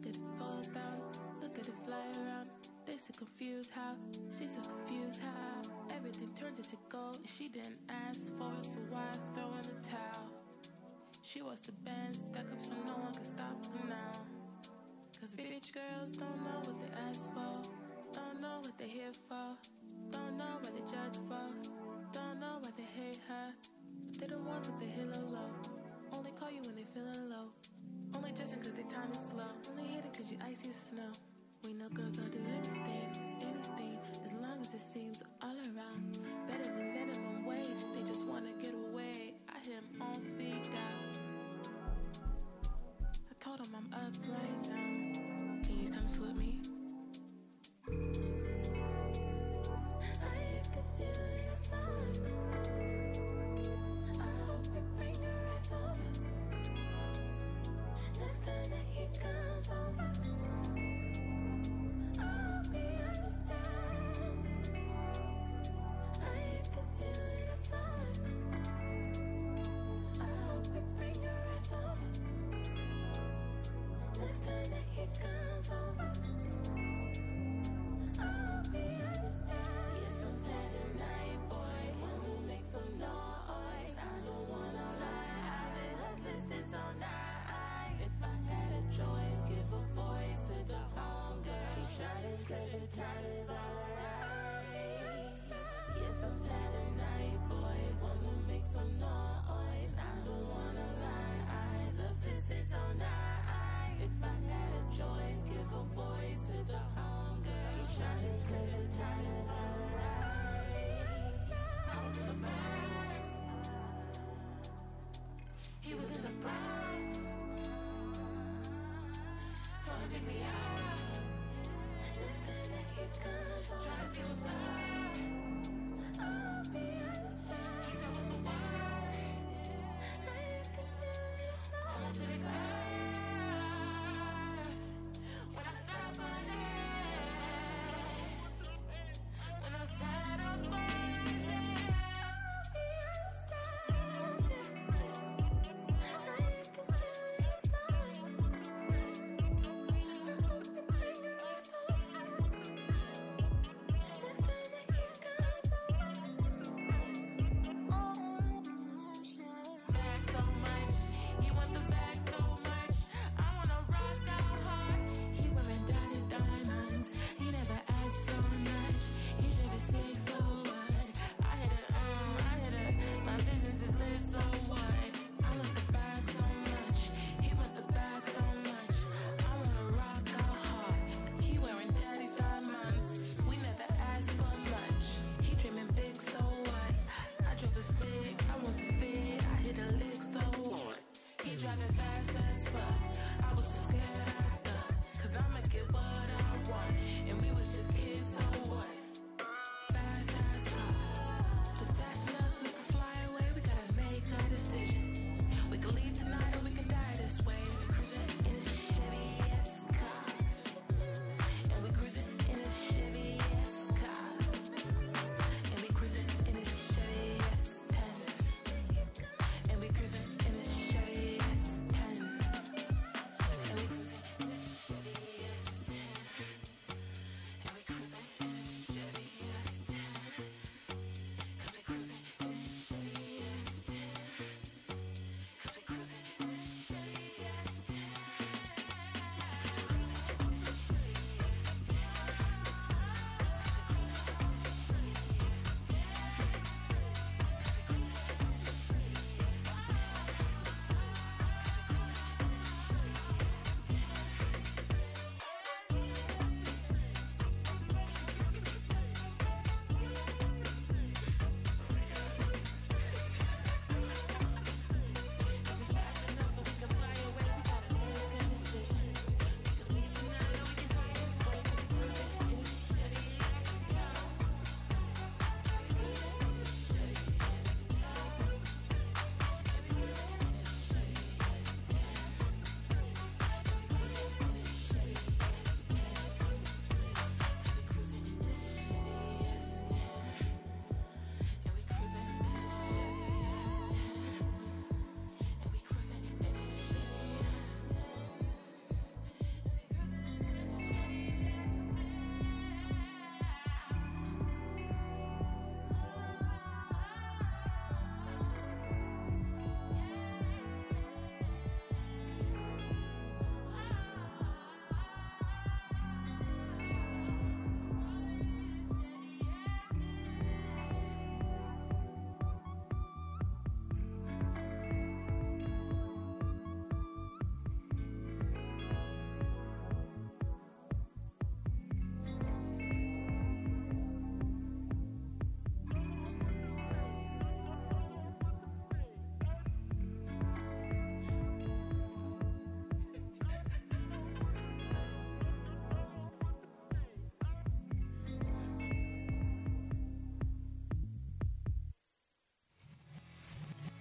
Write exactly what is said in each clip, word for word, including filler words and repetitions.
Look at it fall down, look at it fly around. They so confused how, she's so confused how everything turns into gold and she didn't ask for it, so why throw in the towel? She wants the band stuck up so no one can stop her now. Cause rich girls don't know what they ask for, don't know what they're here for, don't know what they judge for, don't know why they hate her, but they don't want what they hit low low. Only call you when they feeling low, only judging cause their time is slow, only hating cause you icy as snow. We know girls will do anything, anything, as long as it seems all around. Better than minimum wage, they just wanna get away. I hear him on speed dial. I told him I'm up right now. Can you come with me? I can see you in a sign. I hope we bring your ass over. Next time that he comes over, I'll be honest.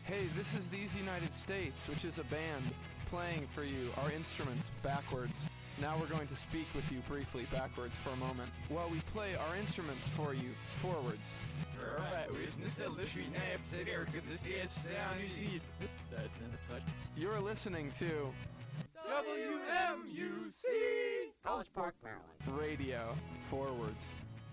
Hey, this is These United States, which is a band playing for you our instruments backwards. Now we're going to speak with you briefly backwards for a moment while we play our instruments for you forwards. You're listening to W M U C College Park, Maryland. Radio Forwards.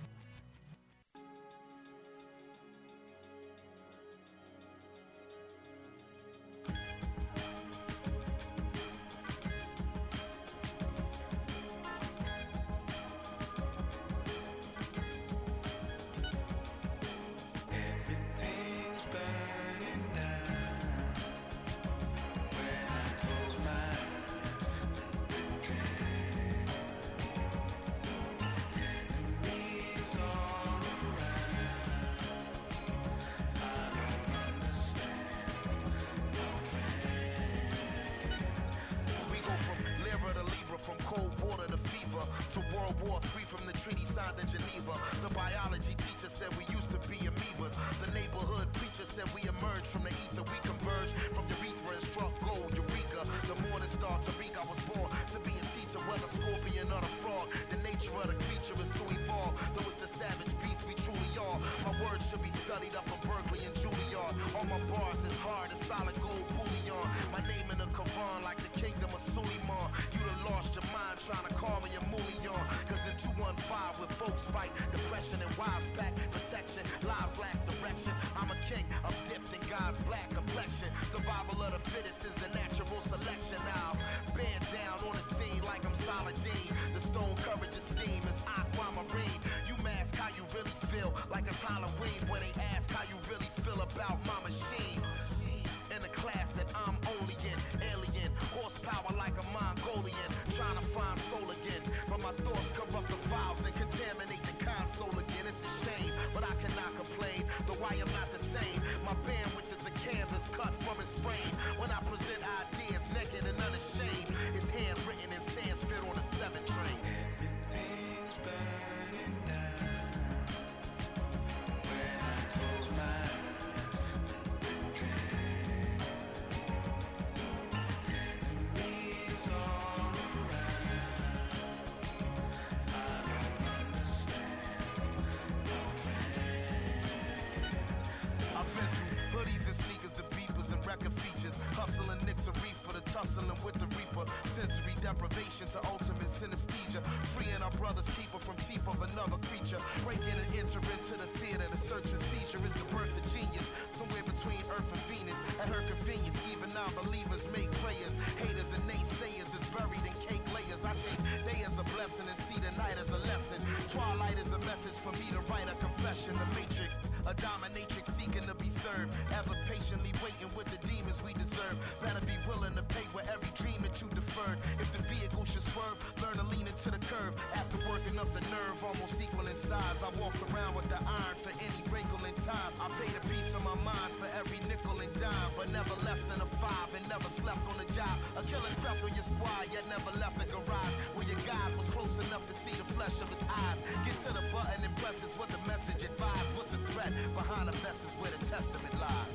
Deprivation to ultimate synesthesia, freeing our brother's keeper from teeth of another creature. Breaking and entering into the theater, the search and seizure is the birth of genius. Somewhere between Earth and Venus, at her convenience, even non-believers make prayers. Haters and naysayers is buried in cake layers. I take day as a blessing and see the night as a lesson. Twilight is a message for me to write a confession. The Matrix, a dominatrix seeking to be served, ever patiently waiting with the demons we deserve. Better be willing to pay with every dream that you deferred. If the vehicle should swerve, learn to lean into the curve. After working up the nerve, almost equal in size, I walked around with the iron for any wrinkle in time. I paid a piece of my mind for every nickel and dime, but never less than a five and never slept on the job. A killer crept on your squad, yet never left the garage, where your guide was close enough to see the flesh of his eyes. Get to the button and press is what the message advised. What's the threat behind the vest is where the testament lies.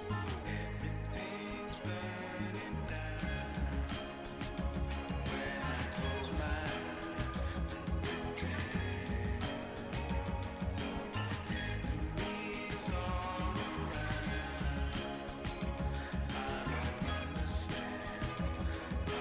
Everything's burning down. When I close my eyes, enemies all around. I don't understand the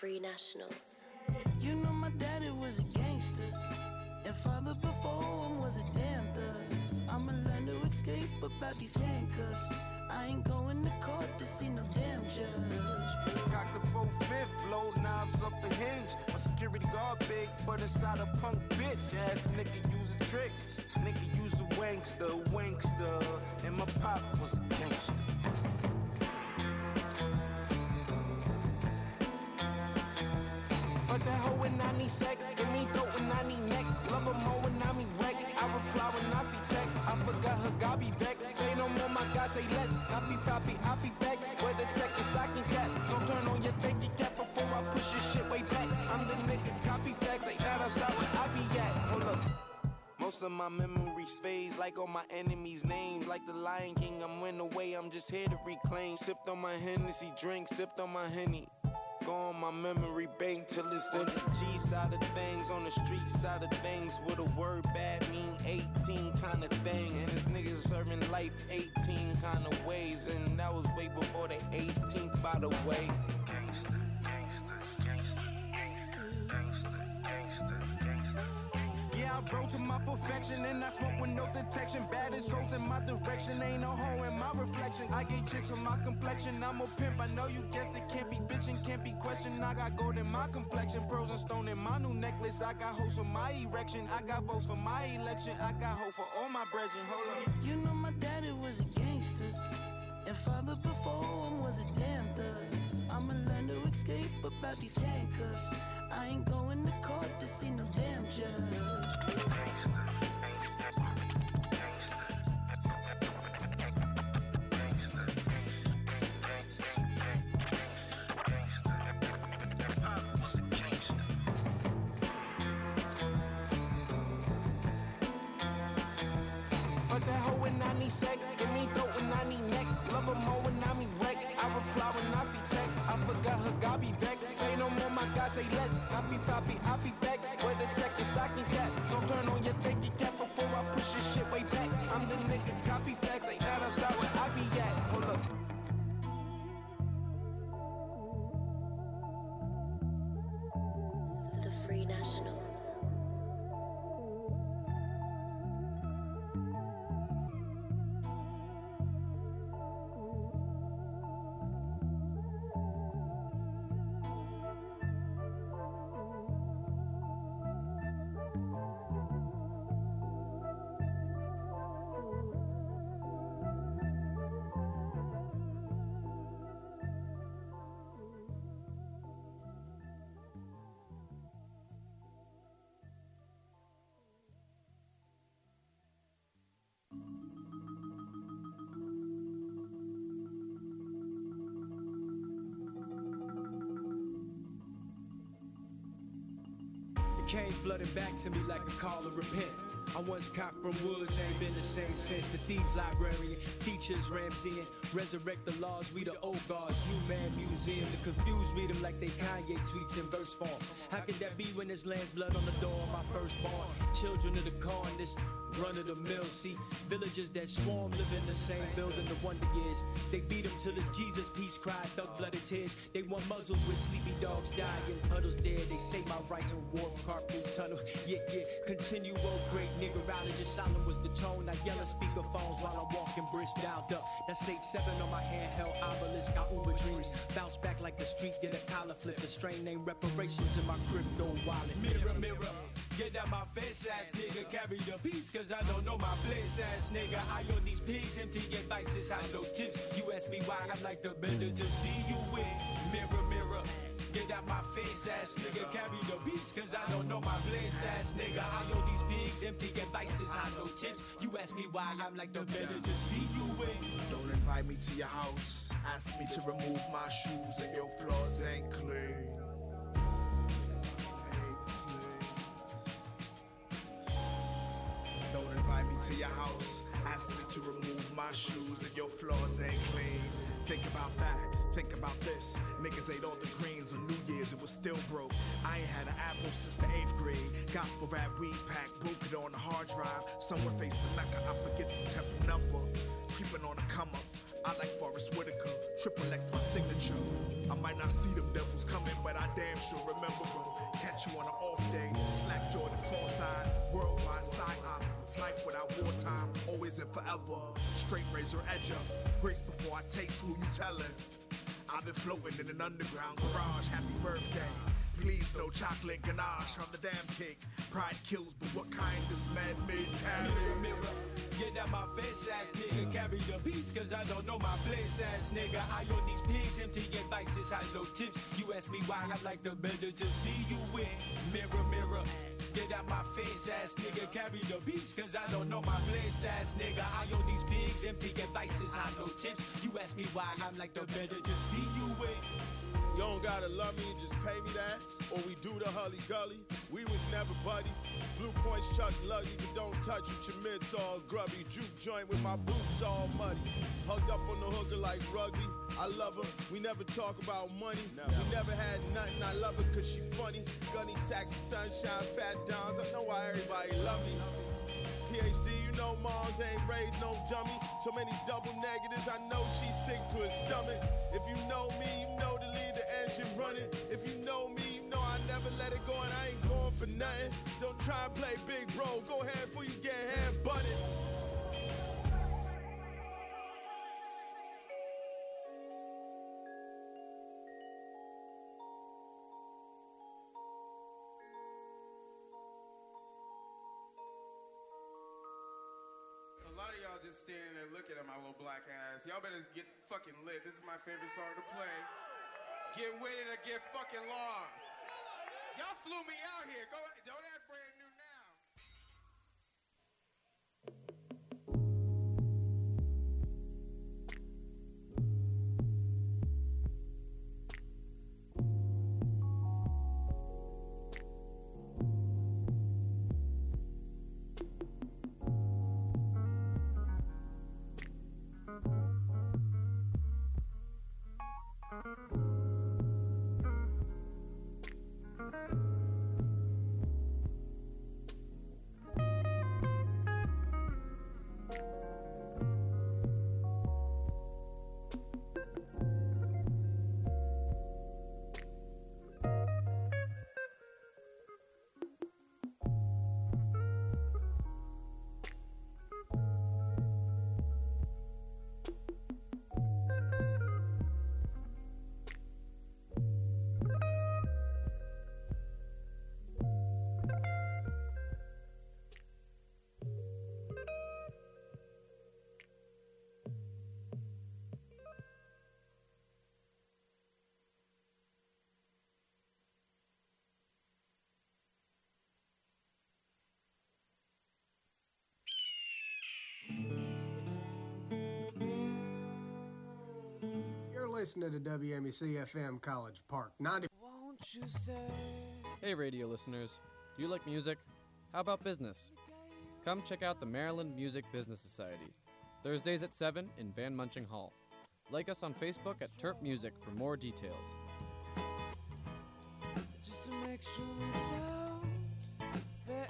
Free Nationals. You know my daddy was a gangster, and father before him was a damn thug. I'ma learn to escape about these handcuffs. I ain't going to court to see no damn judge. Cock the full fifth, blow knobs off the hinge. My security guard big, but inside a punk bitch. Ass nigga use a trick. Nigga use a wankster, wankster. And my pop was a gangster. Fuck that hoe when I need sex. Give me throat when I need neck. Love her more when I mean wreck. I reply when I see text. I forgot her, God be vexed. Say no more, my God, say less. Copy, poppy, I'll be back. Where the tech is stocking cap. So turn on your thinking cap before I push your shit way back. I'm the nigga, copy facts. Like that outside where I be at. Hold up. Most of my memories fades like all my enemies' names. Like the Lion King, I'm went away, I'm just here to reclaim. Sipped on my Hennessy drink, sipped on my Henny. Go on my memory bank till it's in the G side of things, on the street side of things. With a word bad mean eighteen kind of thing. And this niggas serving life eighteen kind of ways. And that was way before the eighteenth, by the way. Gangsta, gangsta, gangsta, gangsta, gangsta, gangsta, gangsta. Yeah, I rode to my perfection and I smoke with no detection. Baddest souls in my direction, ain't no hoe in my reflection. I get chicks on my complexion, I'm a pimp, I know you guessed it. Can't be bitchin', can't be questioned. I got gold in my complexion, pearls and stone in my new necklace. I got hoes for my erection, I got votes for my election. I got hope for all my brethren, hold up. You know my daddy was a gangster, and father before him was a damn thug. I'ma learn to escape about these handcuffs. I ain't going to court to see no damn judge. Fuck that hoe when I need sex. Give me throat when I need neck. Love her more when I mean wreck. I reply when I see text. I forgot her, God be vexed. Say no more, my God, say less. Copy, poppy, I'll be back. Where the tech is stocking cap. So turn on your thinking cap before I push your shit way back. I'm the nigga, copy facts. Ain't that outside where I be at. Hold up. The Free Nationals. Came flooding back to me like a call to repent. I once copped from woods, ain't been the same since. The Thieves Librarian features Ramsey, resurrect the laws, we the old gods. New Man Museum, the confused read them like they Kanye tweets in verse form. How could that be when this land's blood on the door of my firstborn? Children of the corn, this run of the mill. See, villagers that swarm live in the same building the wonder years. They beat him till his Jesus peace cried, thug blooded tears. They want muzzles with sleepy dogs die in puddles dead. They say my right in warp carpool tunnel. Yeah, yeah, continue, oh great niggerologist. Solemn was the tone. I yell at speakerphones while I'm walking brisk dialed up. That's eight seven on my handheld obelisk. Got Uber dreams, bounce back like the street, get a collar flip. The strain name reparations in my crypto wallet. Mirror, mirror, get out my face ass nigga. Carry the peace cause I don't know my place ass nigga. I owe these pigs empty advices, I no tips. You ask me why I like the better to see you win. Mirror, mirror, get out my face ass nigga. Carry the beats cause I don't know my place ass nigga. I owe these pigs empty advices, I no tips. You ask me why I'm like the better to see you win. Don't invite me to your house. Ask me to remove my shoes and your floors ain't clean. Don't invite me to your house. Ask me to remove my shoes and your floors ain't clean. Think about that, think about this. Niggas ate all the greens on New Year's, it was still broke. I ain't had an afro since the eighth grade. Gospel rap weed pack, broke it on the hard drive. Somewhere facing Mecca, I forget the temple number. Creeping on the come up, I like Forrest Whitaker. Triple X my signature. I might Might not see them devils coming, but I damn sure remember them. Catch you on an off day, slack Jordan cross-eyed, worldwide side-eye. It's life without wartime, always and forever. Straight razor edger, grace before I taste who you tellin'. I've been floating in an underground garage, happy birthday. Please no chocolate ganache on the damn cake. Pride kills, but what kind does man-made carry? Mirror, mirror, get out my face, ass nigga. Carry the peace, cause I don't know my place, ass nigga. I owe these pigs empty advices, hollow tips. You ask me why I like the better to see you win. Mirror, mirror, get out my face, ass nigga. Carry the peace, cause I don't know my place, ass nigga. I owe these pigs empty advices, hollow tips. You ask me why I'm like the better to see you win. You don't gotta love me, just pay me that. Or we do the hully gully. We was never buddies. Blue points chuck lucky, but don't touch with your mitts all grubby. Juke joint with my boots all muddy. Hugged up on the hooker like rugby. I love her, we never talk about money. No. We never had nothing, I love her cause she funny. Gunny sacks, sunshine, fat downs. I know why everybody love me. P H D, you know moms ain't raised no dummy. So many double negatives, I know she's sick to her stomach. If you know me, you know to leave the engine running. If you know me, you know I never let it go and I ain't going for nothing. Don't try and play big bro, go ahead before you get hand butted. Just standing there looking at my little black ass. Y'all better get fucking lit. This is my favorite song to play. Get with it or get fucking lost. Y'all flew me out here. Go, don't act brand new now. Listening to W M E C F M College Park ninety. Won't you say? Hey radio listeners, do you like music? How about business? Come check out the Maryland Music Business Society. Thursdays at seven in Van Munching Hall. Like us on Facebook at Terp Music for more details. Just to make sure it's out there.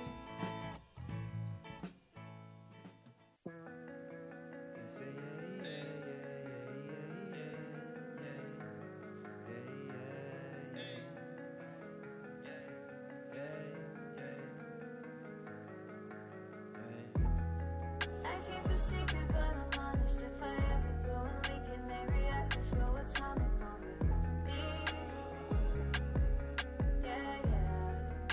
Secret, but I'm honest. If I ever go and leak it, maybe I just go atomic on me. Yeah, yeah,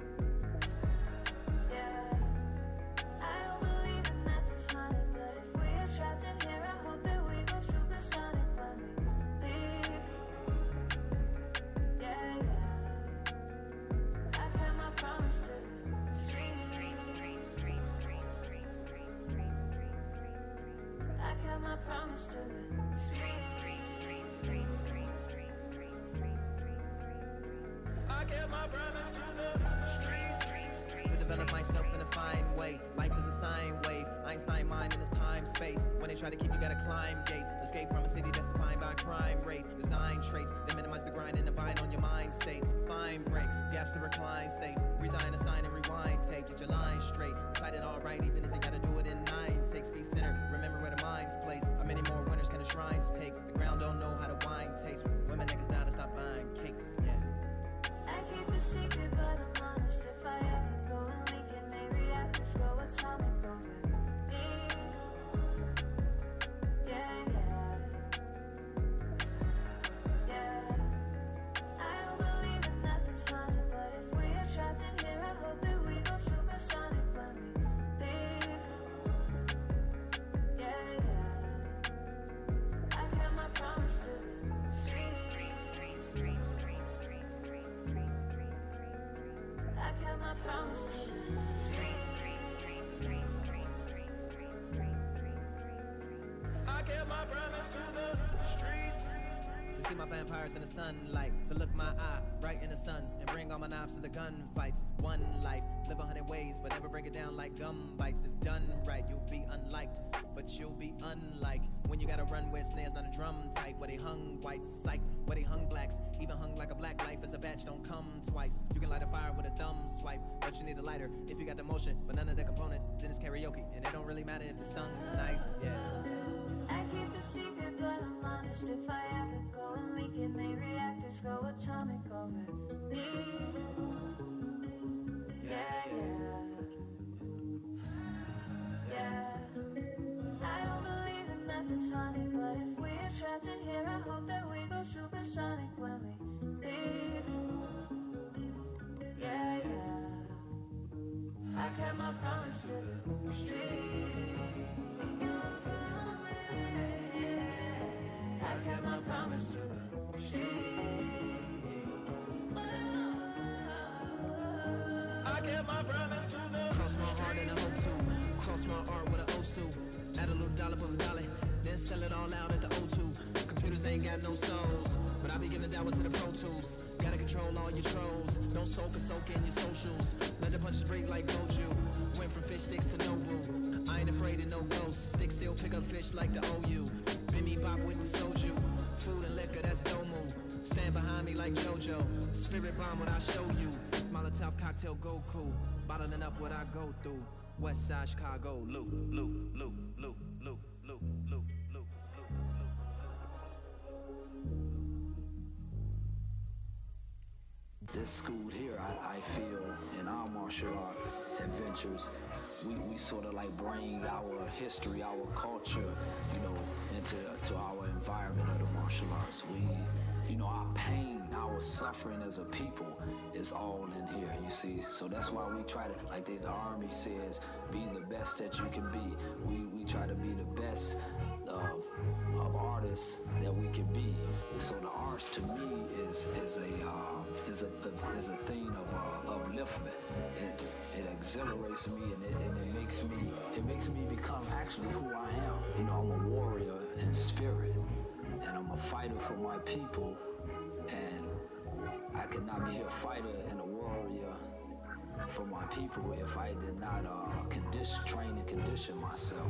yeah. I don't believe in nothing sonic, but if we are trapped in here, I hope that we go supersonic when we leave. Yeah, yeah. I kept my promise to the street, street, street, street, street, street, street, street. I kept my promise to the street, street, street, street, street, street, street, street, street. I kept my promise to the street, street, street. To develop myself in a fine way. Life is a sine wave. Einstein mind in this time space. When they try to keep you, gotta climb gates. Escape from a city that's defined by crime rate. Design traits that minimize the grind and divide on your mind states. Fine breaks, gaps to recline safe. Resign, assign, and rewind tapes. Get your line straight. Recite it all right, even if you gotta do it in nine takes. Be centered. Remember where the mind's placed. How many more winners can the shrines take? The ground don't know how to wine taste. Women that can reactors go atomic over me. Yeah, yeah. Yeah. I don't believe in nothing's funny, but if we are trapped in here, I hope that we go supersonic when we leave. Yeah, yeah. I kept my promise to the street, street, street, street, street, street, street, street, street. I kept my promise to the street, street, street, street, street, street, street, street, street. I kept my promise to the streets. To see my vampires in the sunlight, to look my eye right in the sun's, and bring all my knives to the gunfights. One life, live a hundred ways, but never break it down like gum bites. If done right, you'll be unliked, but you'll be unlike when you gotta run where snares not a drum type. Where they hung whites, psych, where they hung blacks, even hung like a black life as a batch don't come twice. You can light a fire with a thumb swipe, but you need a lighter if you got the motion, but none of the components. Then it's karaoke, and it don't really matter if it's sung nice. Yeah. I keep a secret, but I'm honest. If I ever go and leak it, may reactors go atomic over me. Yeah, yeah. Yeah. I don't believe in nothing's honey, but if we are trapped in here, I hope that we go supersonic when we leave. Yeah, yeah. I kept my promise to the street. I kept my promise to the street. I kept my promise to the cross my heart and a hope to cross my art with an Osu. Add a little dollop of a dollar, then sell it all out at the O two. Computers ain't got no souls, but I be giving down to the Pro Tools. Gotta control all your trolls, don't soak or soak in your socials. Let the punches break like Goju. Went from fish sticks to Nobu. I ain't afraid of no ghosts, stick still pick up fish like the O U. Bimmy bop with the soju, food and liquor that's Domu. Stand behind me like JoJo, spirit bomb what I show you. Molotov cocktail Goku, bottling up what I go through. West Side Chicago, loop, loop, loop, loop, loop, loop, loop, loop, This school here, I, I feel, in our martial art adventures, we, we sort of like bring our history, our culture, you know, into to our environment of the martial arts. We, you know, our pain, our suffering as a people is all in here, you see. So that's why we try to, like the Army says, be the best that you can be. We, we try to be the best of, of artists that we can be. So the arts to me is is a uh, is a, a is a thing of uh, upliftment. It, it exhilarates me and it, and it makes me it makes me become actually who I am. You know, I'm a warrior in spirit, and I'm a fighter for my people, and I could not be a fighter and a warrior for my people if I did not uh, condition, train and condition myself.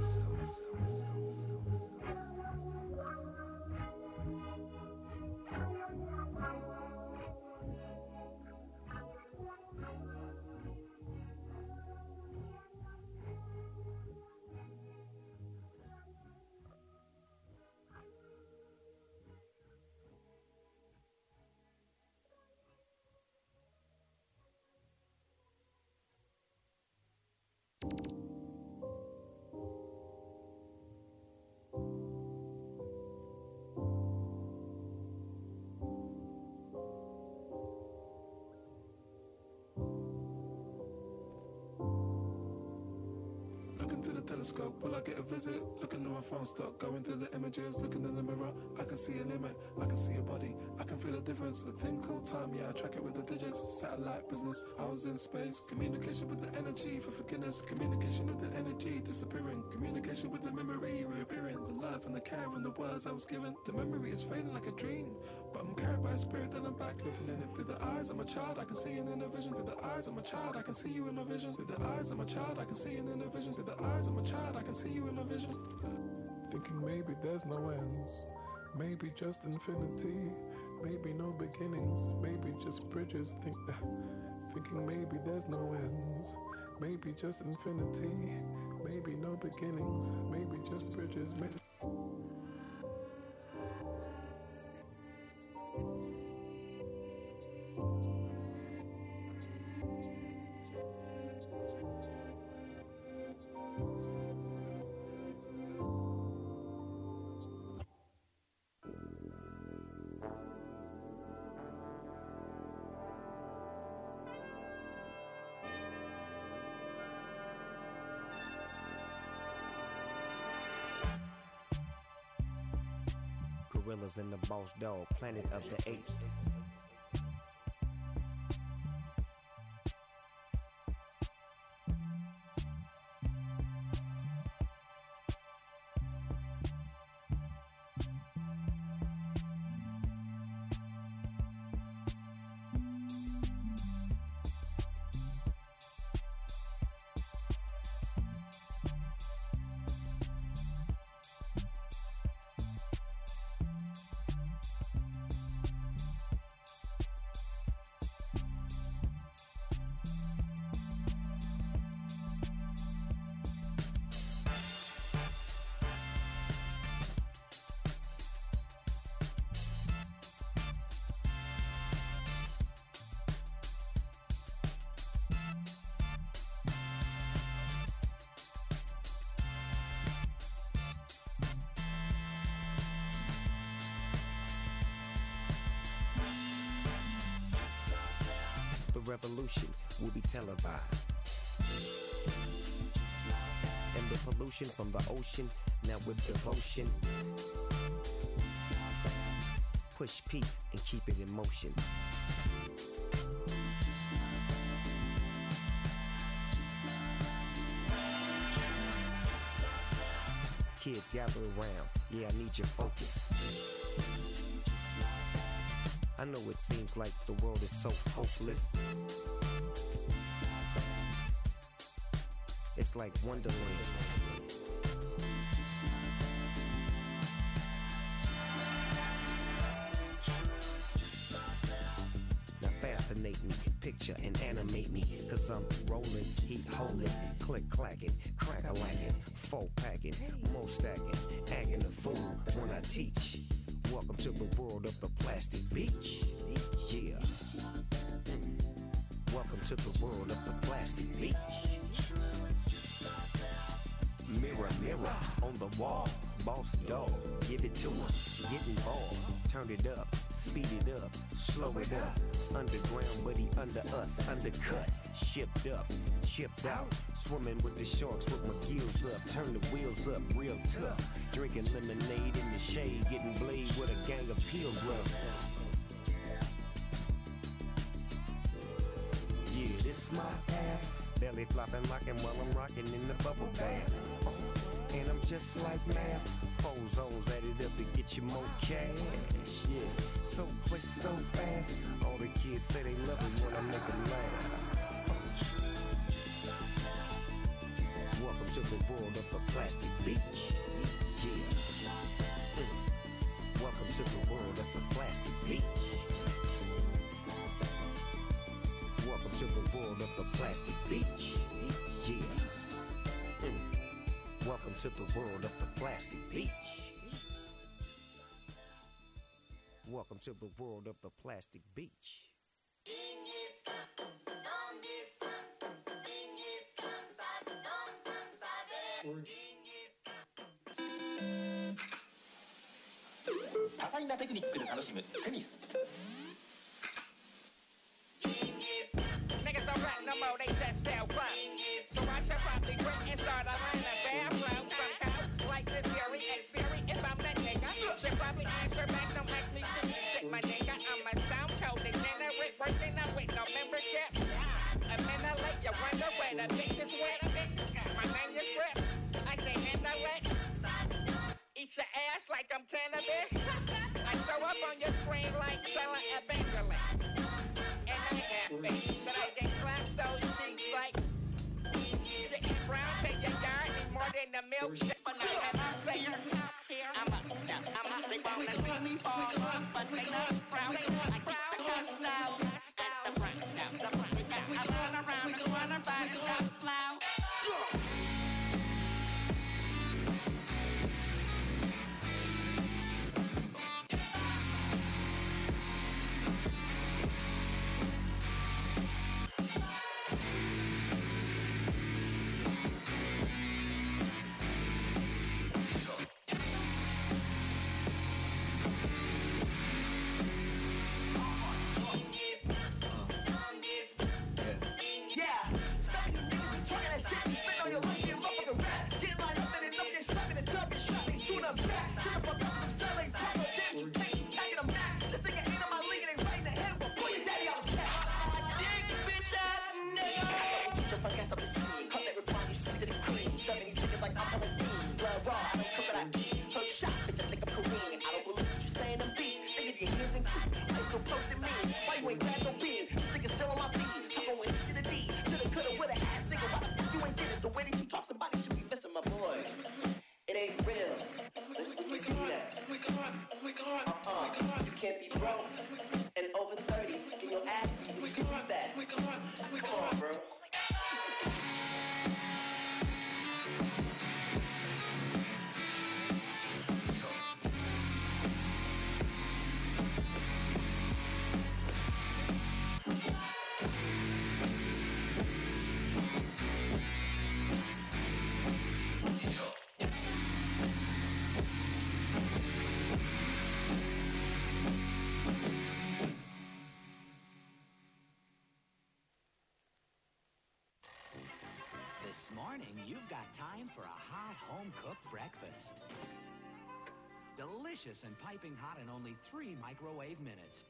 Into the telescope, will I get a visit? Looking at my phone, start going through the images. Looking in the mirror, I can see a limit, I can see a body, I can feel a difference. A thing called time, yeah, I track it with the digits. Satellite business, I was in space. Communication with the energy for forgiveness. Communication with the energy disappearing. Communication with the memory reappearing. The love and the care and the words I was given. The memory is fading like a dream, but I'm carried by a spirit that I'm back living in it. Through the eyes of my child, I can see it in a vision. Through the eyes of my child, I can see you in my vision. Through the eyes of my child, I can see it in a vision. Through the eyes of my child, I can see you in my vision. Thinking maybe there's no ends, maybe just infinity, maybe no beginnings, maybe just bridges. Think, thinking maybe there's no ends, maybe just infinity, maybe no beginnings, maybe just bridges. Maybe gorillas and the boss dog, planet of the apes. The revolution will be televised. And the pollution from the ocean, now with devotion. Push peace and keep it in motion. Kids gather around, yeah, I need your focus. I know it seems like the world is so hopeless. It's like Wonderland. Now fascinate me, picture and animate me, cause I'm rolling, heat holding, click clacking, crack a lacking, four packing, more stacking, acting a fool when I teach. Welcome to the world of the plastic beach. Yeah. Mm. Welcome to the world of the plastic beach. Mirror, mirror on the wall. Boss dog, give it to him. Get involved. Turn it up, speed it up, slow it up. Underground, but he under us, undercut. Shipped up, chipped out. Swimming with the sharks with my gills up. Turn the wheels up, real tough. Drinking lemonade in the shade, getting blade with a gang of pilgrims. Yeah, this my path. Belly flopping, rocking while I'm rocking in the bubble bath. And I'm just like math. Four zones added up to get you more cash. Yeah, so quick, so fast. All the kids say they love it when I make them laugh. Welcome to the world of the plastic beach. Yeah. Mm. Welcome to the world of the plastic beach. Welcome to the world of the plastic beach. Yeah. Mm. Welcome to the world of the plastic beach. Welcome to the world of the plastic beach. 多彩なテクニックで楽しむテニス。 Niggas don't rap no more, they just sell clubs. So I should probably quit and start a line of bad flow. Somehow, like this Siri and Siri, if I'm that nigga, should probably answer back, don't ask me stupid shit, my nigga. I'm a stone cold degenerate, working out with no membership. A minute late, you wonder where the bitches went. My manuscript, I can't handle it. Eat your ass like I'm cannabis. I show up on your screen like telling evangelist. And I happy, but I can clap those cheeks like getting brown, take your yard, need more than the milkshake. But I have to say, I'm up, I'm up, they wanna see me fall off, but they not sprout. I keep the custos at the front, now the front. I run around the corner by the stop flow. blood raw. I don't cook what I eat. Heard you shot, bitch, I think I'm Korean. I don't believe what you saying them beats. Think of your hands and cleats. Why you still posting me? Why you ain't grab no bean? This nigga still on my feet. Talking when he shoulda did. Shoulda, coulda, woulda, ass nigga. Why the fuck you ain't did it? The way that you talk, somebody should be missing my boy. It ain't real. Let's we see that. Uh-uh. You can't be broke and over thirty. Get your ass beat. You see that. Come on, bro. This morning, you've got time for a hot home-cooked breakfast. Delicious and piping hot in only three microwave minutes.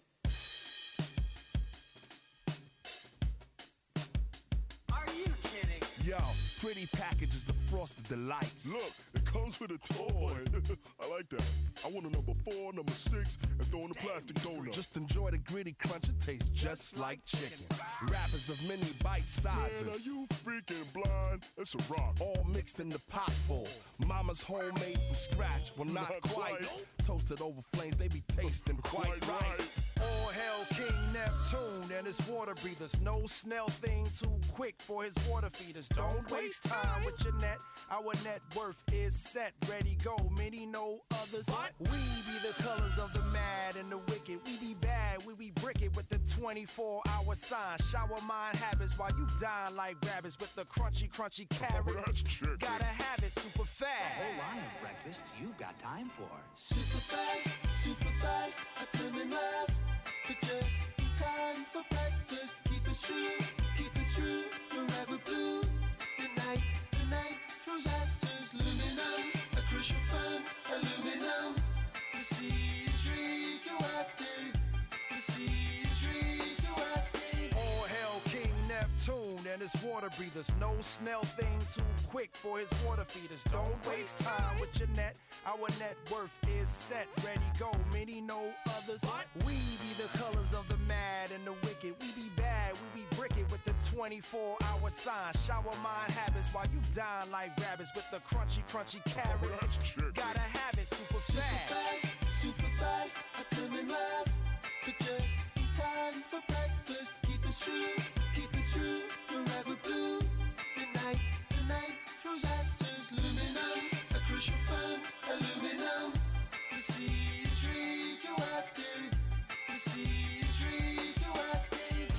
Are you kidding? Yo, pretty packages of Frosted Delights. Look, it comes with a toy. I like that. I want a number four, number six, and throw in a plastic donut. Just enjoy the gritty crunch. It tastes just like chicken. Wrappers of many bite sizes. Man, are you freaking blind? It's a rock. All mixed in the pot full. Mama's homemade from scratch. Well, not, not quite. quite. Toasted over flames, they be tasting quite, quite right. right. All hail King Neptune and his water breathers. No snail thing too quick for his water feeders. Don't waste time with your net. Our net worth is set. Ready, go. Many know others. What? We be the colors of the mad and the wicked. We be bad. We be brick it with the twenty-four hour sign. Shower mind habits while you dine like rabbits with the crunchy, crunchy carrots. Oh, that's chicken. Gotta have it super fast. A whole line of breakfast you've got time for. Super fast, super fast. I come in last. But just in time for breakfast. Keep it true, keep it true. Forever blue. The night, the night throws actors. Luminum, a crucial fun. Aluminum. The sea is radioactive. The sea is radioactive. All hail King Neptune and his water breathers. No snail thing too quick for his water feeders. Don't waste time with your net. Our net worth is set. Ready, go. Many know others. What? We be the colors of the mad and the wicked. We be bad. We be brick it with the twenty-four hour sign. Shower mind habits while you dine like rabbits with the crunchy, crunchy carrots. Oh, gotta have it super fast. Super fast, super fast. I come in last. But just in time for breakfast. Keep it true, keep it true. Forever blue. The night, the night throws actors. Luminum, a crucial fun. Aluminum. The sea is radioactive. The sea is radioactive.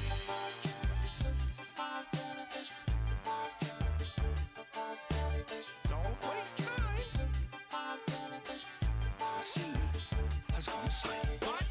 Don't waste time. See, let's go say what?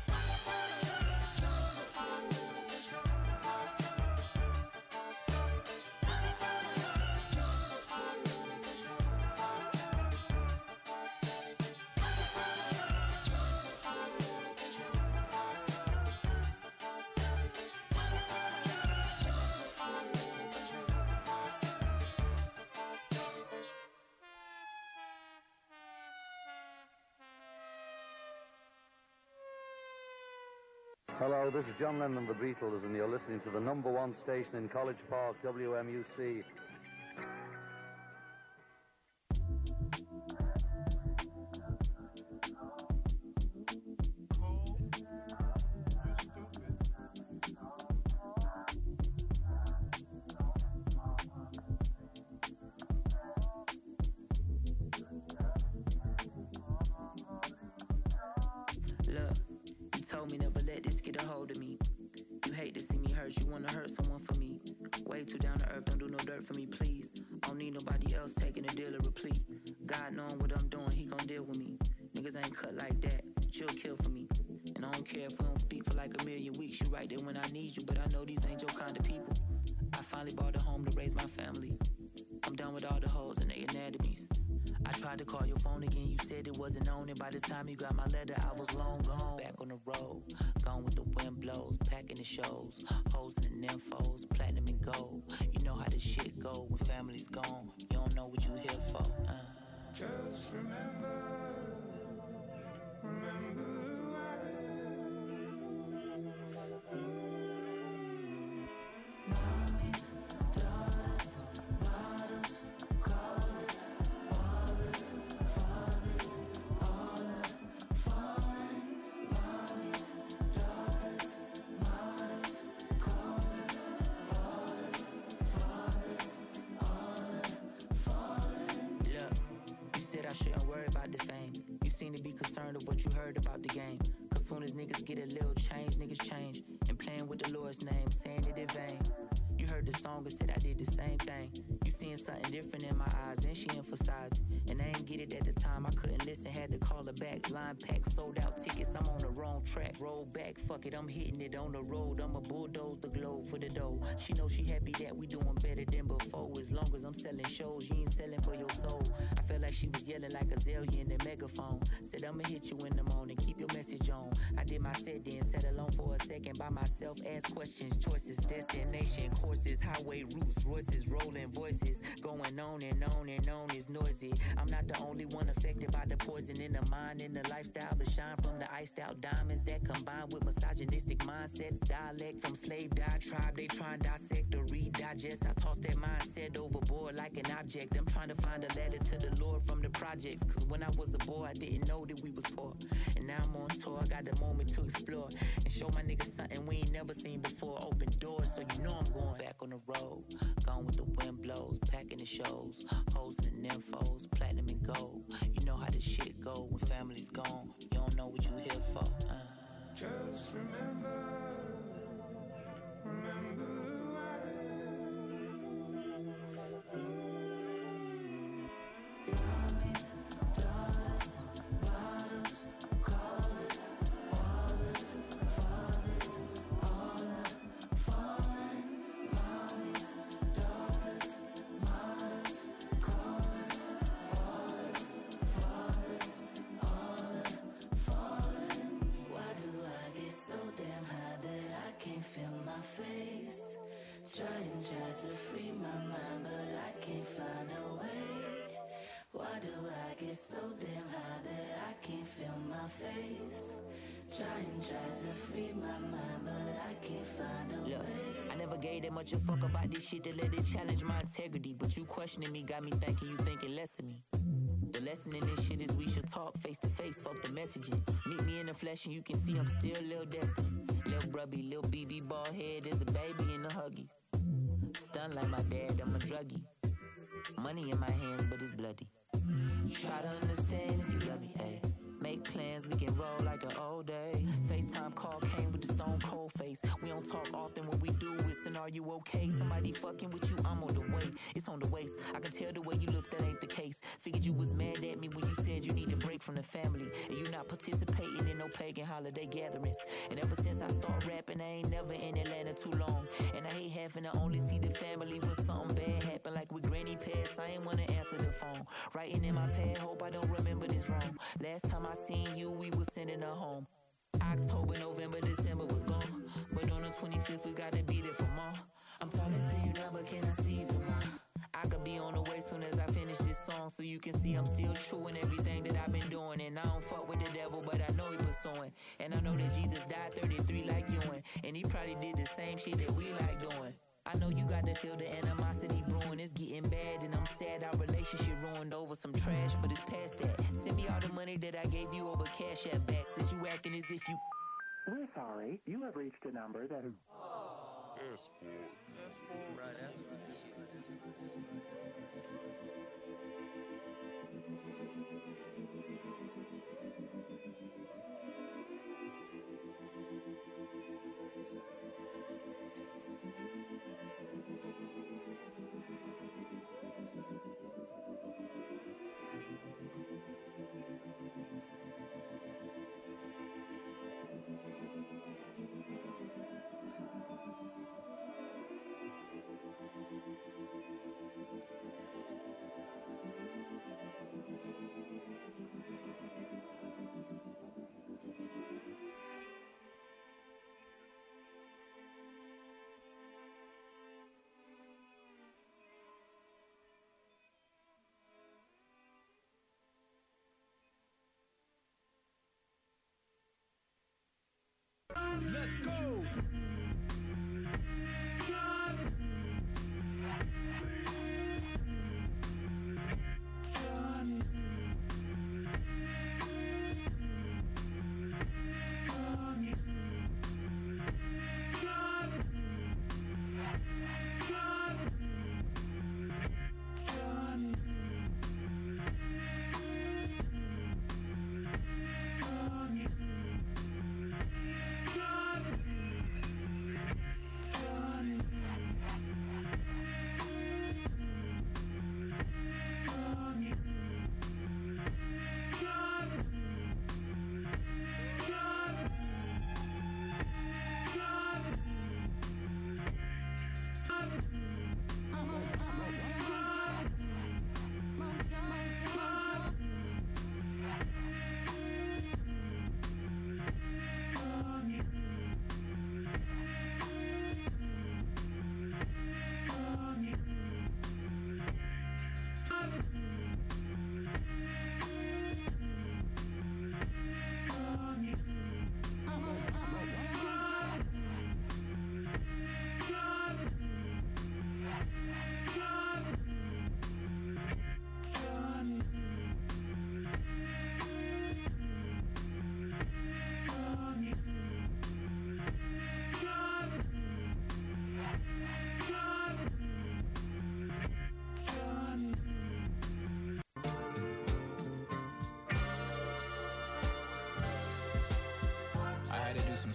Hello, this is John Lennon of the Beatles, and you're listening to the number one station in College Park, W M U C. Told me never let this get a hold of me. You hate to see me hurt, you wanna hurt someone for me. Way too down to earth, don't do no dirt for me, please. I don't need nobody else taking a deal or replete. God knowing what I'm doing, he gon' deal with me. Niggas ain't cut like that, you'll kill for me. And I don't care if we don't speak for like a million weeks. You right there when I need you, but I know these ain't your kind of people. I finally bought a home to raise my family. I'm done with all the hoes and their anatomies. I tried to call your phone again, you said it wasn't on it. By the time you got my letter, I was long gone. Back on the road, gone with the wind blows, packing the shows, hoes and the nymphos, platinum and gold. You know how this shit go when family's gone. You don't know what you here for. Uh. Girls of what you heard about the game. Cause soon as niggas get a little change, niggas change. And playing with the Lord's name, saying it in vain. You heard the song and said I did the same thing. You seeing something different in my eyes, and she emphasized. And I ain't get it at the time, I couldn't listen, had to call her back. Line packed, sold out tickets, I'm on the wrong track. Roll back, fuck it, I'm hitting it on the road. I'ma bulldoze the globe for the dough. She know she happy that we doing better than before. As long as I'm selling shows, you ain't selling for your soul. I felt like she was yelling like Azalea in the megaphone. Said I'ma hit you in the morning, keep your message on. I did my set then, sat alone for a second by myself. Ask questions, choices, destination, courses, highway routes, Royces, rolling voices. Going on and on and on is noisy. I'm not the only one affected by the poison in the mind and the lifestyle. The shine from the iced out diamonds that combine with misogynistic mindsets. Dialect from slave diatribe, they try and dissect or redigest. I toss that mindset overboard like an object. I'm trying to find a letter to the Lord from the projects. Cause when I was a boy, I didn't know that we was poor. And now I'm on tour, I got the moment to explore and show my niggas something we ain't never seen before. Open doors, so you know I'm going back on the road. Gone with the wind blows, packing the shows, hoes and the nymphos, platinum and gold. You know how this shit go when family's gone. You don't know what you here for. Uh. Just remember, remember who I am. Mommies, daughters, bottles, callers, ballers, fathers, all have fallen. Mommies, daughters, mothers, callers, ballers, fathers, all have fallen. Why do I get so damn high that I can't feel my face? Try and try to free my mind, but I can't find a way. Why do I get so damn high that I can't feel my face? Try and try to free my mind, but I can't find a Look, way. I never gave that much a fuck about this shit to let it challenge my integrity. But you questioning me got me thinking you thinking less of me. The lesson in this shit is we should talk face to face, fuck the messaging. Meet me in the flesh and you can see I'm still Lil Destiny. Lil Brubby, Lil B B bald head, there's a baby in the Huggies. Stunned like my dad, I'm a druggie. Money in my hands, but it's bloody. Try to understand if you love me, ayy. Make plans, we can roll like the old days. FaceTime call came with the stone cold face. We don't talk often, when we do, it's an are you okay? Somebody fucking with you, I'm on the way. It's on the waist, I can tell the way you look, that ain't the case. Figured you was mad at me when you said you need a break from the family. And you not participating in no pagan holiday gatherings. And ever since I start rapping, I ain't never in Atlanta too long. And I hate having to only see the family when something bad happen. Like with Granny passed, I ain't wanna answer the phone. Writing in my pad, hope I don't remember this wrong. Last time I seen you, we was sending her home. October, November, December was gone. But on the twenty-fifth, we gotta be there for more. I'm talking to you now, but can I see you tomorrow? I could be on the way soon as I finish this song, so you can see I'm still true in everything that I've been doing. And I don't fuck with the devil, but I know he pursuing. And I know that Jesus died thirty-three like you, and he probably did the same shit that we like doing. I know you got to feel the animosity brewing. It's getting bad and I'm sad our relationship ruined over some trash, but it's past that. Send me all the money that I gave you over Cash App back, since you acting as if you... We're sorry, you have reached a number that is... S four. S four, right, S four. Let's go!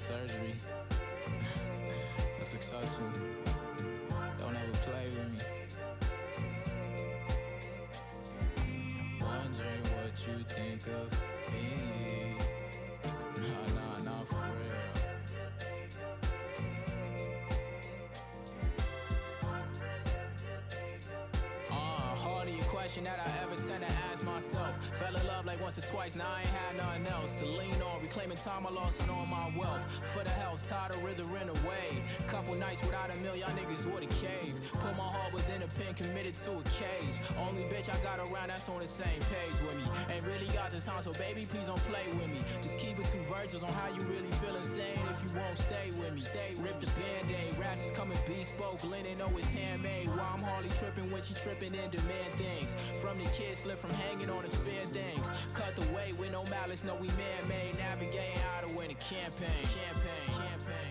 surgery. Was successful. Don't ever play with me. Wondering what you think of me. Nah, nah, nah, for real. Uh, hardly a question that I ever tend to ask myself. Fell in love like once or twice, now I ain't had nothing else to lean on. Reclaiming time I lost and all my wealth. For the health, tired of withering away. Couple nights without a meal, y'all niggas would a cave. Put my heart within a pen, committed to a cage. Only bitch I got around that's on the same page with me. Ain't really got the time, so baby, please don't play with me. Just keep it two virtuals on how you really feel insane. If you won't stay with me, stay. Rip the band-aid, raps is coming bespoke. Linen know it's handmade. While I'm hardly tripping when she tripping and demand things. From the kids, slip from hanging on the spare things. Cut the way with no malice, no we man-made. Navigating how to win a campaign. Campaign, campaign,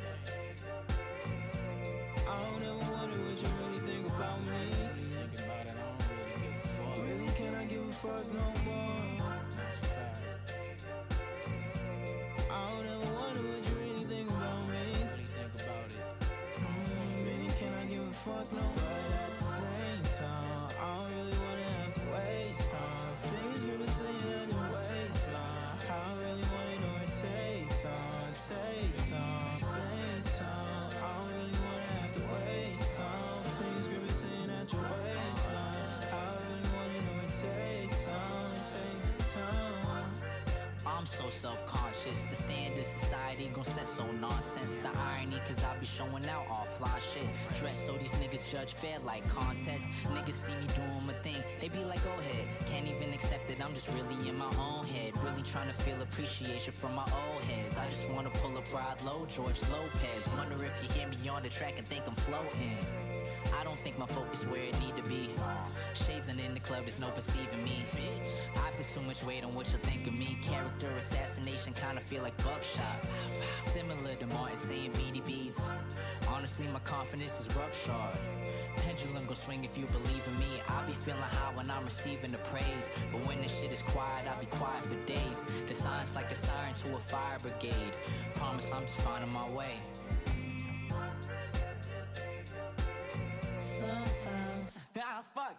campaign. I don't ever wonder what you really think about me. Thinking about it, I don't really give a fuck. Really, can I give a fuck no more? That's a fact. I don't ever wonder what you really think about me. Really think about it. Mm, really, can I give a fuck no more? But at the same time, I don't really wanna have to waste time. Fingers gripping, sitting at your waistline. I really wanna know it takes time, takes time, same time. I don't really wanna have to waste time. Fingers gripping, sitting at your waistline. I really wanna know it takes time, takes time. I'm so self-conscious. The standard society gon' set so nonsense. The irony, cause I be showing out all fly shit. Dress so these niggas judge fair like contests. Niggas see me doing my thing, they be like, go ahead. Can't even accept it, I'm just really in my own head. Really trying to feel appreciation from my old heads. I just wanna pull up ride low, George Lopez. Wonder if you hear me on the track and think I'm floating. I don't think my focus where it need to be. Shades and in the club, there's no perceiving me. I put too much weight on what you think of me. Character assassination kinda feel like buckshots. Similar to Martin saying beady beats. Honestly, my confidence is ruptured. Pendulum go swing if you believe in me. I be feeling high when I'm receiving the praise. But when this shit is quiet, I be quiet for days. The signs like a siren to a fire brigade. Promise I'm just finding my way. Sometimes. Ah, fuck.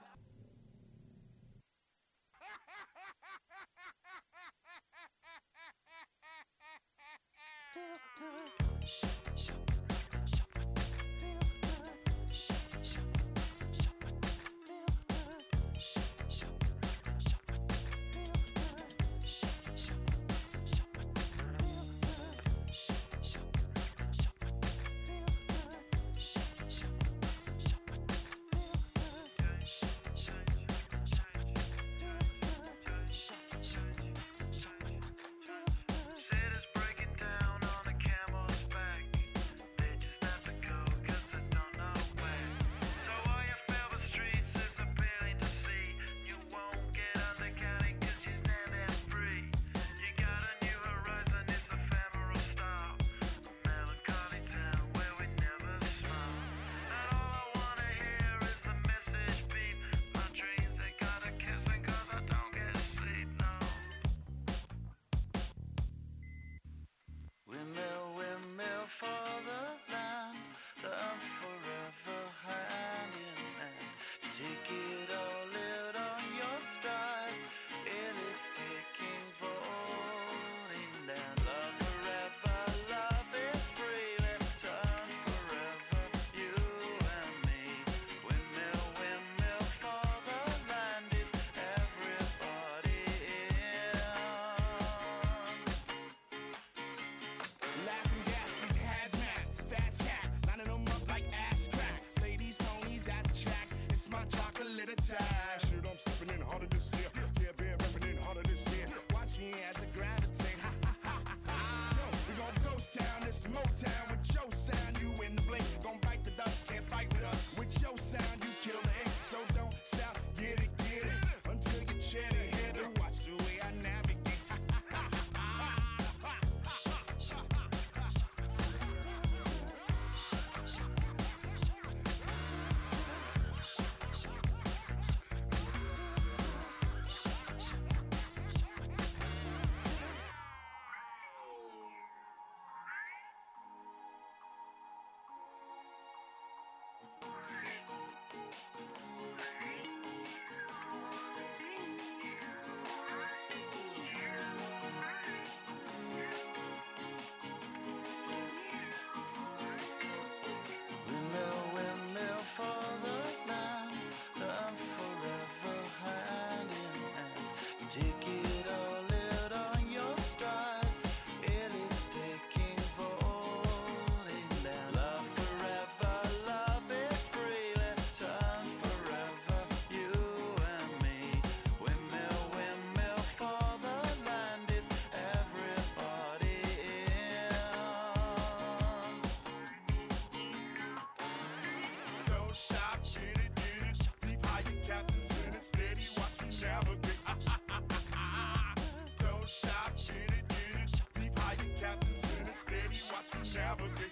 Sabbath.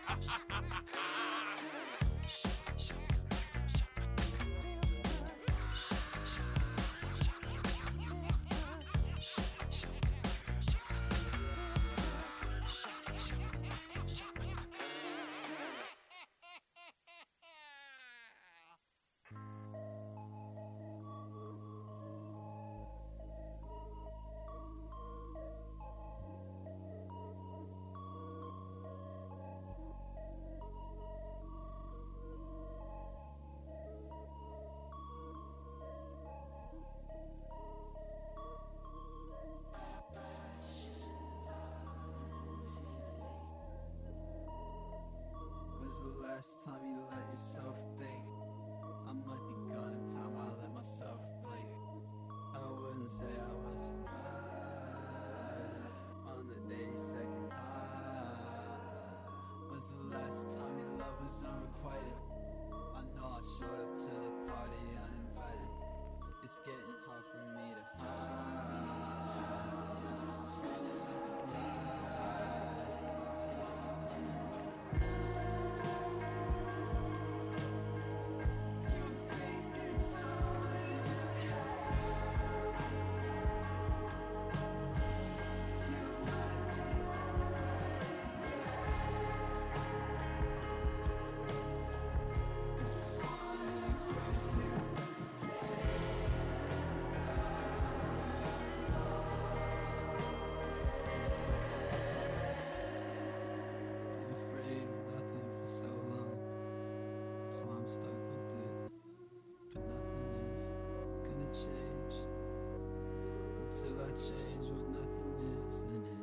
When's the last time you let yourself think? I might be gone in time, I'll let myself blink. I wouldn't say I was surprised on the eighty-second time. When's the last time your love was unrequited? I know I showed up to the party uninvited. It's getting hard for me to hide. Change when nothing is in it.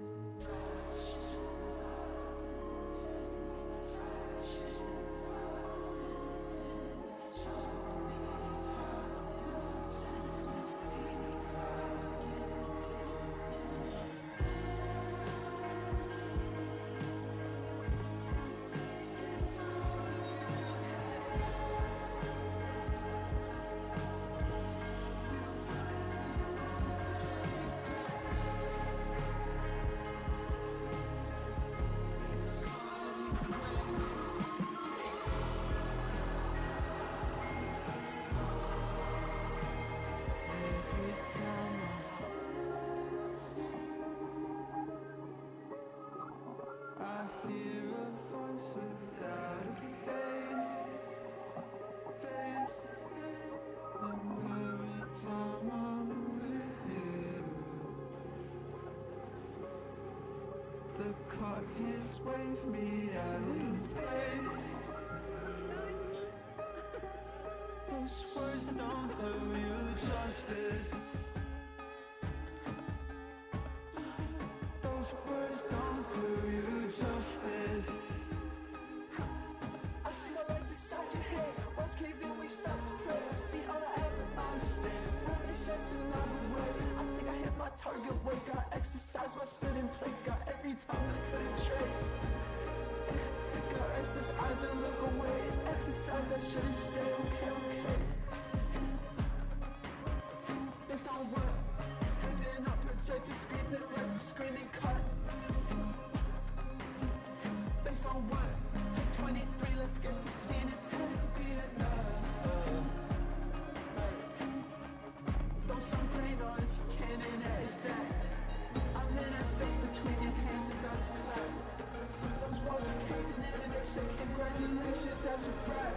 The clock hands wave me out of place. Those words don't do you justice. Those words don't do you justice. I see my life inside your hands. Once cave in, we start to pray. I see all I ever understand. Won't make sense in another way. I think I hit my target weight. Got exercise while I stood in place. Got every time that I couldn't trace. Got restless eyes that look away. Emphasize that shouldn't stay. Okay, okay. Based on what? Living up projected screens that like the screaming cut. Based on what? Take twenty-three, let's get the scene and it'll be enough. Throw some green on if you can, and that is that. I'm in that space between your hands about to clap. Those walls are caving in and they say congratulations, that's a wrap.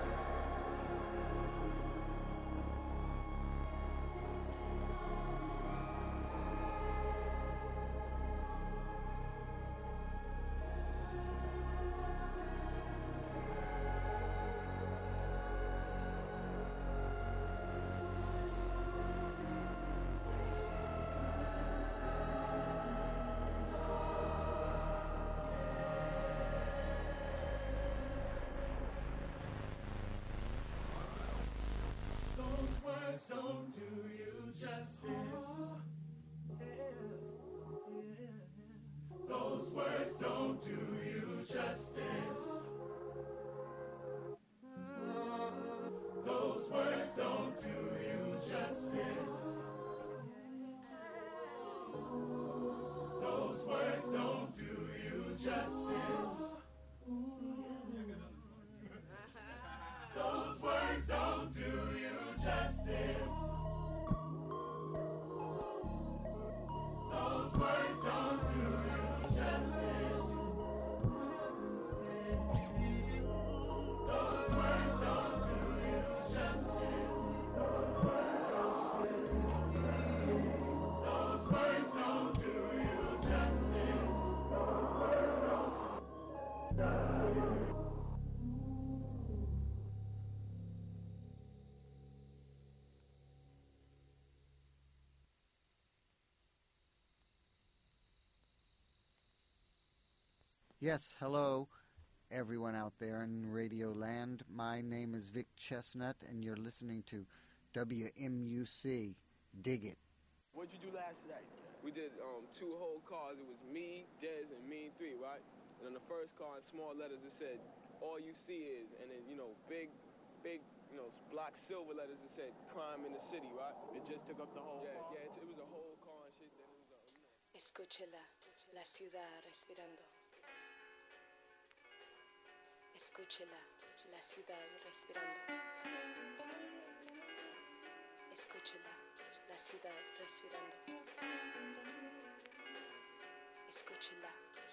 Yes, hello, everyone out there in Radio Land. My name is Vic Chestnut, and you're listening to W M U C. Dig it. What'd you do last night? We did um, two whole cars. It was me, Dez, and Mean Three, right? And on the first car, in small letters, it said, "All you see is," and then, you know, big, big, you know, block silver letters, it said, "Crime in the city," right? It just took up the whole yeah, car. Yeah, it, it was a whole car and shit. Then it was a, you know. Escúchela, la ciudad respirando. Escúchela, la ciudad respirando. Escúchela, la ciudad respirando. Escúchela.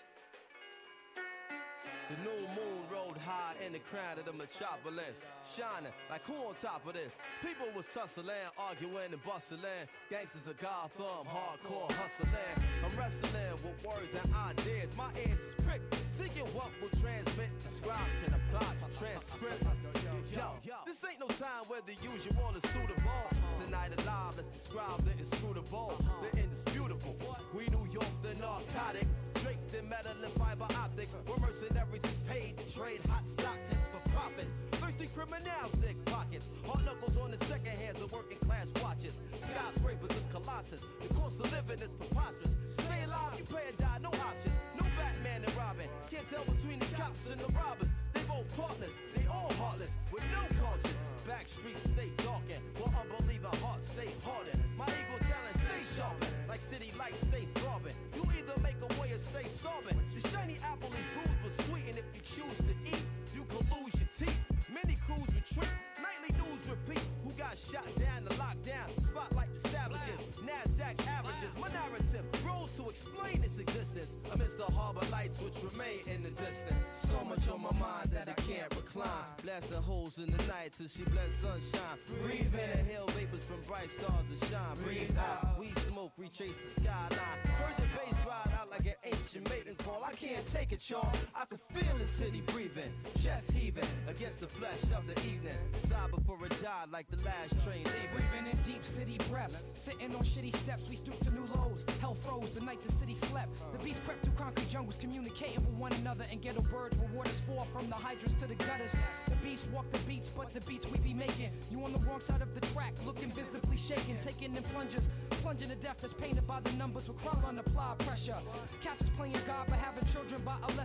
The new moon rode high in the crown of the metropolis, shining like who on top of this? People was tussling, arguing and bustling. Gangsters of Gotham, hardcore hustling. I'm wrestling with words and ideas. My ears is pricked, seeking what will transmit. The scribes can apply the transcript. Yo, this ain't no time where the usual is suitable. Tonight alive, let's describe the inscrutable, the indisputable. We New York, the narcotics, draped in metal and fiber optics. Where mercenaries is paid to trade hot stock tips for profits. Thirsty criminals dig pockets. Hard knuckles on the second hands of working class watches. Skyscrapers is colossus. The cost of living is preposterous. Stay alive, you pay or die, no options. No Batman and Robin. Can't tell between the cops and the robbers. They both partners, they all heartless, with no conscience. Back streets stay darkened, while unbelieving hearts stay hardened. My ego talent stay sharpened, like city lights stay throbbing. You either make a way or stay sobbing. The shiny apple is bruised but sweet, and if you choose to eat, you can lose your teeth. Many crews retreat, nightly news repeat. Who got shot down to lockdown? Spotlight the savages, NASDAQ averages. My narrative grows to explain its existence amidst the harbor lights which remain in the distance. So much on my mind that I can't recline. Blasting holes in the night till she bless sunshine. Breathe in, inhale vapors from bright stars to shine. Breathe out, we smoke, retrace the skyline. Heard the bass ride out like an ancient mating call. I can't take it, y'all. I can feel the city breathing, chest heaving against the flesh of the evening. Sigh before it died like the last train leaving. Breathing in deep city breaths, sitting on shitty steps, we stoop to new lows. Hell froze the night the city slept. The beast crept through concrete jungles, communicating with one another. And ghetto birds where waters fall from the hydrants to the gutters. The beast walk the beats, but the beats we be making. You on the wrong side of the track, looking visibly shaken, taking in plungers, plunging to death that's painted by the numbers with crowd on apply pressure. Catch us playing God, but having children by a